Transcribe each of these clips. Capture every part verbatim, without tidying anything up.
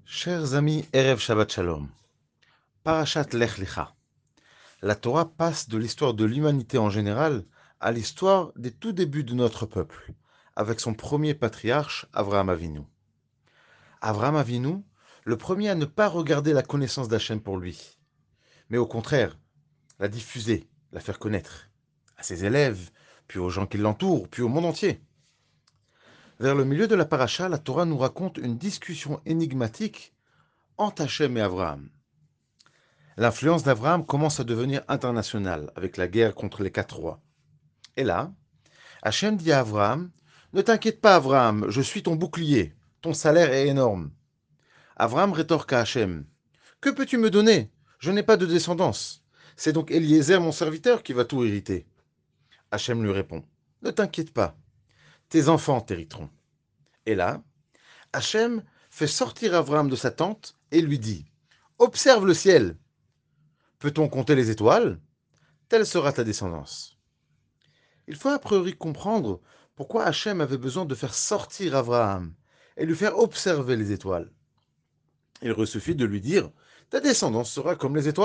Chers amis, Erev Shabbat Shalom. Parashat Lech Lecha. La Torah passe de l'histoire de l'humanité en général à l'histoire des tout débuts de notre peuple, avec son premier patriarche, Avraham Avinu. Avraham Avinu, le premier à ne pas regarder la connaissance d'Hachem pour lui, mais au contraire, la diffuser, la faire connaître, à ses élèves, puis aux gens qui l'entourent, puis au monde entier. Vers le milieu de la paracha, la Torah nous raconte une discussion énigmatique entre Hachem et Avraham. L'influence d'Abraham commence à devenir internationale avec la guerre contre les quatre rois. Et là, Hachem dit à Abraham, ne t'inquiète pas, Abraham, je suis ton bouclier. Ton salaire est énorme. Abraham rétorque à Hachem, que peux-tu me donner? Je n'ai pas de descendance. C'est donc Eliezer, mon serviteur, qui va tout hériter. Hachem lui répond, ne t'inquiète pas, tes enfants t'hériteront. Et là, Hachem fait sortir Abraham de sa tente et lui dit, observe le ciel. Peut-on compter les étoiles? Telle sera ta descendance. Il faut a priori comprendre pourquoi Hachem avait besoin de faire sortir Abraham et lui faire observer les étoiles. Il aurait suffi de lui dire « Ta descendance sera comme les étoiles ».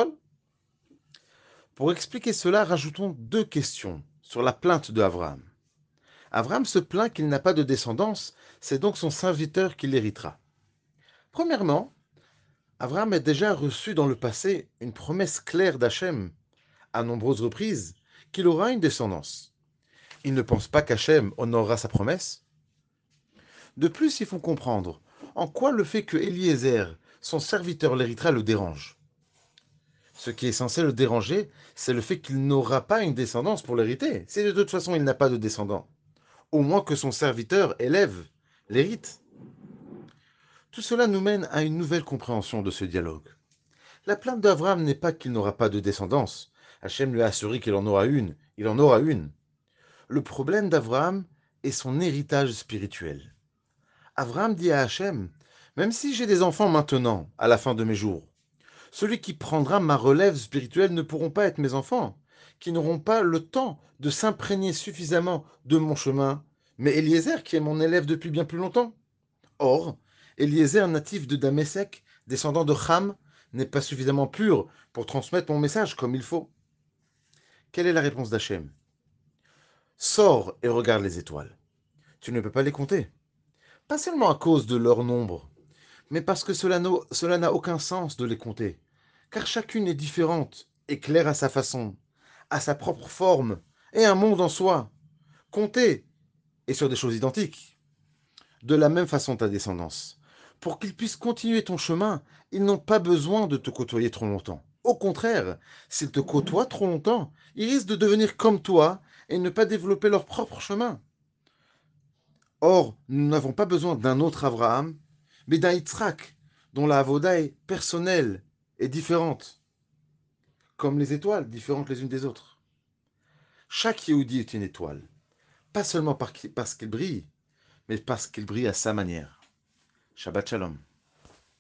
Pour expliquer cela, rajoutons deux questions sur la plainte de Abraham. Abraham se plaint qu'il n'a pas de descendance, c'est donc son serviteur qui l'héritera. Premièrement, Abraham a déjà reçu dans le passé une promesse claire d'Hachem, à nombreuses reprises, qu'il aura une descendance. Il ne pense pas qu'Hachem honorera sa promesse. De plus, il faut comprendre en quoi le fait que Eliezer, son serviteur, l'héritera, le dérange. Ce qui est censé le déranger, c'est le fait qu'il n'aura pas une descendance pour l'hériter. Si de toute façon il n'a pas de descendant, au moins que son serviteur élève l'hérite. Tout cela nous mène à une nouvelle compréhension de ce dialogue. La plainte d'Abraham n'est pas qu'il n'aura pas de descendance. Hachem lui a assuré qu'il en aura une. Il en aura une. Le problème d'Abraham est son héritage spirituel. Abraham dit à Hachem, même si j'ai des enfants maintenant, à la fin de mes jours, celui qui prendra ma relève spirituelle ne pourront pas être mes enfants, qui n'auront pas le temps de s'imprégner suffisamment de mon chemin, mais Eliezer qui est mon élève depuis bien plus longtemps. Or, Eliezer, natif de Damések, descendant de Cham, n'est pas suffisamment pur pour transmettre mon message comme il faut. Quelle est la réponse d'Hachem? Sors et regarde les étoiles. Tu ne peux pas les compter. Pas seulement à cause de leur nombre, mais parce que cela n'a cela n'a aucun sens de les compter, car chacune est différente, et claire à sa façon, à sa propre forme, et un monde en soi. Compter, et sur des choses identiques. De la même façon ta descendance. Pour qu'ils puissent continuer ton chemin, ils n'ont pas besoin de te côtoyer trop longtemps. Au contraire, s'ils te côtoient trop longtemps, ils risquent de devenir comme toi et ne pas développer leur propre chemin. Or, nous n'avons pas besoin d'un autre Abraham, mais d'un Yitzhak, dont la avoda est personnelle et différente, comme les étoiles, différentes les unes des autres. Chaque Yehudi est une étoile, pas seulement parce qu'il brille, mais parce qu'il brille à sa manière. Shabbat Shalom.